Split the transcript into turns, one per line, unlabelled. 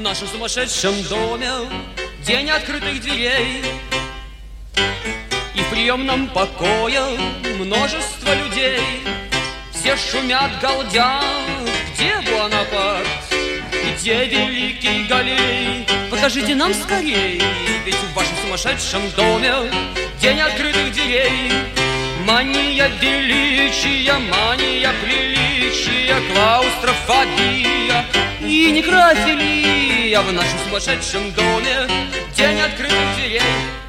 нашем сумасшедшем доме день открытых дверей. И в приемном покое множество людей. Все шумят, галдят, где Буанапарт, где великий Галилей? Покажите нам скорей, ведь в вашем сумасшедшем доме день открытых дверей. Мания величия, мания приличия, клаустрофобия и некрофилия. В нашем сумасшедшем доме день открытых дверей.